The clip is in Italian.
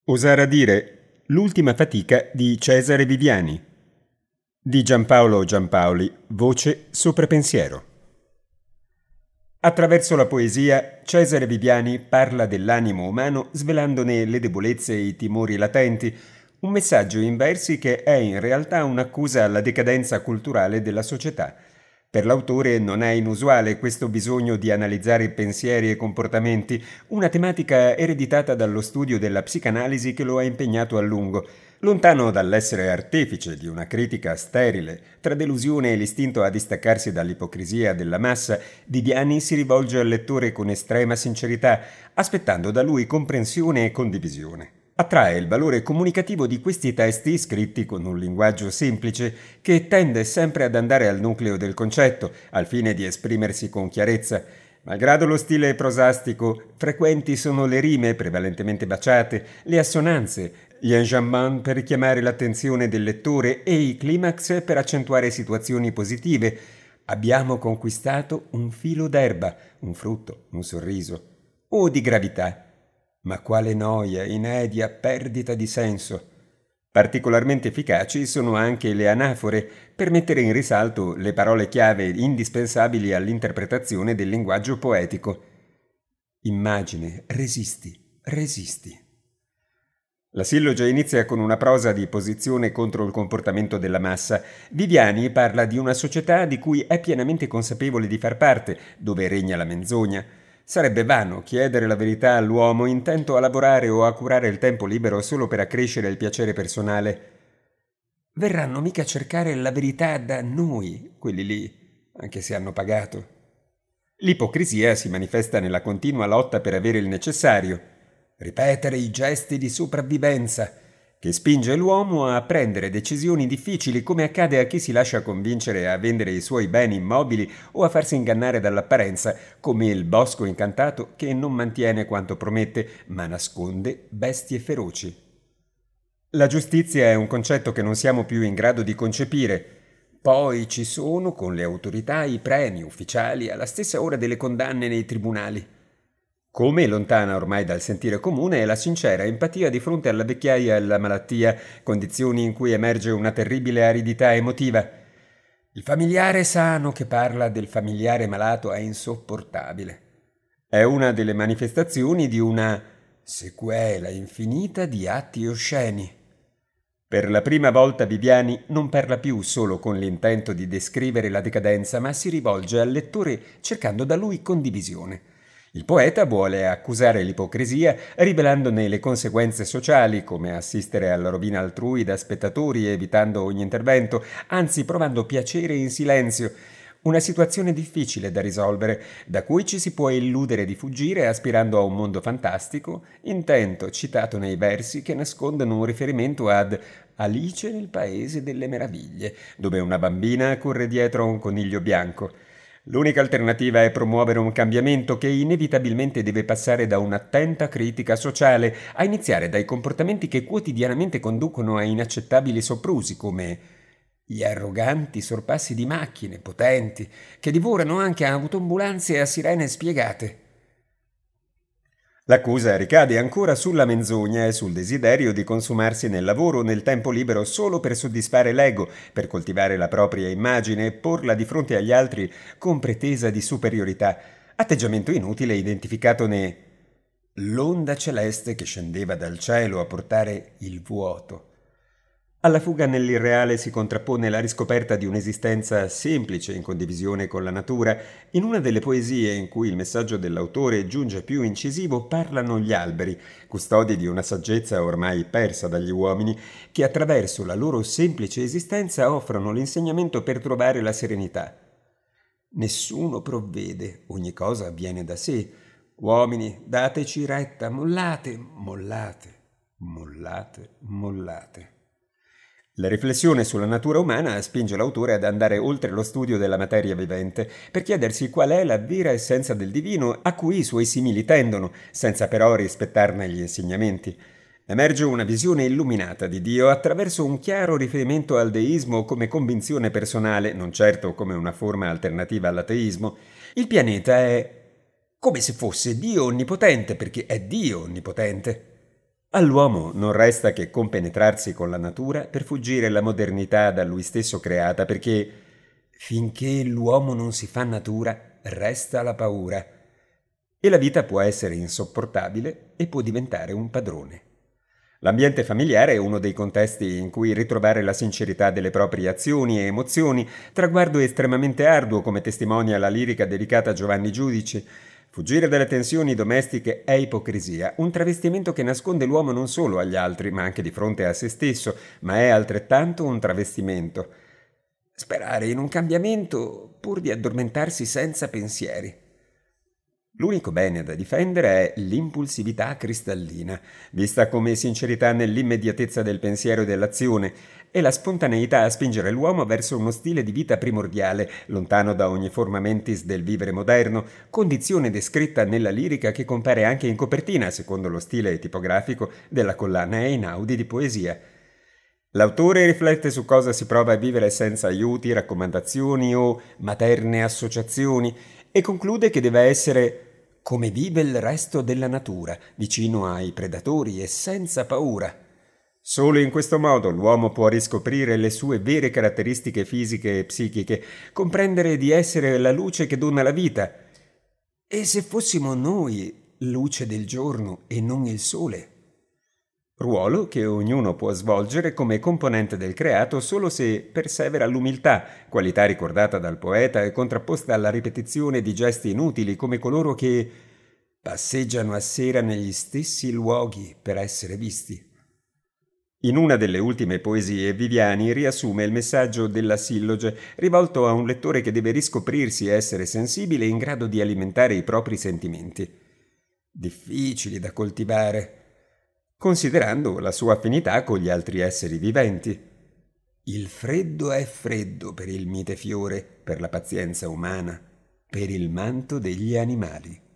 Osare dire l'ultima fatica di Cesare Viviani di Giampaolo Giampaoli, voce sopra pensiero. Attraverso la poesia, Cesare Viviani parla dell'animo umano svelandone le debolezze e i timori latenti, un messaggio in versi che è in realtà un'accusa alla decadenza culturale della società. Per l'autore non è inusuale questo bisogno di analizzare pensieri e comportamenti, una tematica ereditata dallo studio della psicanalisi che lo ha impegnato a lungo. Lontano dall'essere artefice di una critica sterile, tra delusione e l'istinto a distaccarsi dall'ipocrisia della massa, Viviani si rivolge al lettore con estrema sincerità, aspettando da lui comprensione e condivisione. Attrae il valore comunicativo di questi testi scritti con un linguaggio semplice che tende sempre ad andare al nucleo del concetto, al fine di esprimersi con chiarezza. Malgrado lo stile prosastico, frequenti sono le rime prevalentemente baciate, le assonanze, gli enjambments per richiamare l'attenzione del lettore e i climax per accentuare situazioni positive. Abbiamo conquistato un filo d'erba, un frutto, un sorriso, o di gravità. Ma quale noia, inedia perdita di senso! Particolarmente efficaci sono anche le anafore per mettere in risalto le parole chiave indispensabili all'interpretazione del linguaggio poetico. Immagine, resisti, resisti. La sillogia inizia con una prosa di posizione contro il comportamento della massa. Viviani parla di una società di cui è pienamente consapevole di far parte, dove regna la menzogna. Sarebbe vano chiedere la verità all'uomo intento a lavorare o a curare il tempo libero solo per accrescere il piacere personale. Verranno mica a cercare la verità da noi, quelli lì, anche se hanno pagato. L'ipocrisia si manifesta nella continua lotta per avere il necessario, ripetere i gesti di sopravvivenza, che spinge l'uomo a prendere decisioni difficili come accade a chi si lascia convincere a vendere i suoi beni immobili o a farsi ingannare dall'apparenza, come il bosco incantato che non mantiene quanto promette, ma nasconde bestie feroci. La giustizia è un concetto che non siamo più in grado di concepire. Poi ci sono, con le autorità, i premi ufficiali alla stessa ora delle condanne nei tribunali. Come lontana ormai dal sentire comune è la sincera empatia di fronte alla vecchiaia e alla malattia, condizioni in cui emerge una terribile aridità emotiva. Il familiare sano che parla del familiare malato è insopportabile. È una delle manifestazioni di una sequela infinita di atti osceni. Per la prima volta Viviani non parla più solo con l'intento di descrivere la decadenza, ma si rivolge al lettore cercando da lui condivisione. Il poeta vuole accusare l'ipocrisia rivelandone le conseguenze sociali, come assistere alla rovina altrui da spettatori evitando ogni intervento, anzi provando piacere in silenzio. Una situazione difficile da risolvere, da cui ci si può illudere di fuggire aspirando a un mondo fantastico, intento citato nei versi che nascondono un riferimento ad Alice nel Paese delle Meraviglie, dove una bambina corre dietro a un coniglio bianco. L'unica alternativa è promuovere un cambiamento che inevitabilmente deve passare da un'attenta critica sociale, a iniziare dai comportamenti che quotidianamente conducono a inaccettabili soprusi come gli arroganti sorpassi di macchine potenti che divorano anche autoambulanze a sirene spiegate. L'accusa ricade ancora sulla menzogna e sul desiderio di consumarsi nel lavoro o nel tempo libero solo per soddisfare l'ego, per coltivare la propria immagine e porla di fronte agli altri con pretesa di superiorità, atteggiamento inutile identificato l'onda celeste che scendeva dal cielo a portare il vuoto. Alla fuga nell'irreale si contrappone la riscoperta di un'esistenza semplice in condivisione con la natura. In una delle poesie in cui il messaggio dell'autore giunge più incisivo parlano gli alberi, custodi di una saggezza ormai persa dagli uomini, che attraverso la loro semplice esistenza offrono l'insegnamento per trovare la serenità. Nessuno provvede, ogni cosa avviene da sé. Uomini, dateci retta, mollate, mollate, mollate, mollate. La riflessione sulla natura umana spinge l'autore ad andare oltre lo studio della materia vivente, per chiedersi qual è la vera essenza del divino a cui i suoi simili tendono, senza però rispettarne gli insegnamenti. Emerge una visione illuminata di Dio attraverso un chiaro riferimento al deismo come convinzione personale, non certo come una forma alternativa all'ateismo. Il pianeta è come se fosse Dio onnipotente, perché è Dio onnipotente. All'uomo non resta che compenetrarsi con la natura per fuggire la modernità da lui stesso creata, perché finché l'uomo non si fa natura, resta la paura. E la vita può essere insopportabile e può diventare un padrone. L'ambiente familiare è uno dei contesti in cui ritrovare la sincerità delle proprie azioni e emozioni, traguardo estremamente arduo come testimonia la lirica dedicata a Giovanni Giudici. Fuggire dalle tensioni domestiche è ipocrisia, un travestimento che nasconde l'uomo non solo agli altri, ma anche di fronte a se stesso, ma è altrettanto un travestimento. Sperare in un cambiamento pur di addormentarsi senza pensieri. L'unico bene da difendere è l'impulsività cristallina, vista come sincerità nell'immediatezza del pensiero e dell'azione, e la spontaneità a spingere l'uomo verso uno stile di vita primordiale, lontano da ogni forma mentis del vivere moderno, condizione descritta nella lirica che compare anche in copertina, secondo lo stile tipografico della collana Einaudi di poesia. L'autore riflette su cosa si prova a vivere senza aiuti, raccomandazioni o materne associazioni e conclude che deve essere come vive il resto della natura, vicino ai predatori e senza paura. Solo in questo modo l'uomo può riscoprire le sue vere caratteristiche fisiche e psichiche, comprendere di essere la luce che dona la vita. E se fossimo noi luce del giorno e non il sole? Ruolo che ognuno può svolgere come componente del creato solo se persevera l'umiltà, qualità ricordata dal poeta e contrapposta alla ripetizione di gesti inutili come coloro che passeggiano a sera negli stessi luoghi per essere visti. In una delle ultime poesie Viviani riassume il messaggio della silloge rivolto a un lettore che deve riscoprirsi essere sensibile e in grado di alimentare i propri sentimenti. Difficili da coltivare, considerando la sua affinità con gli altri esseri viventi. Il freddo è freddo per il mite fiore, per la pazienza umana, per il manto degli animali.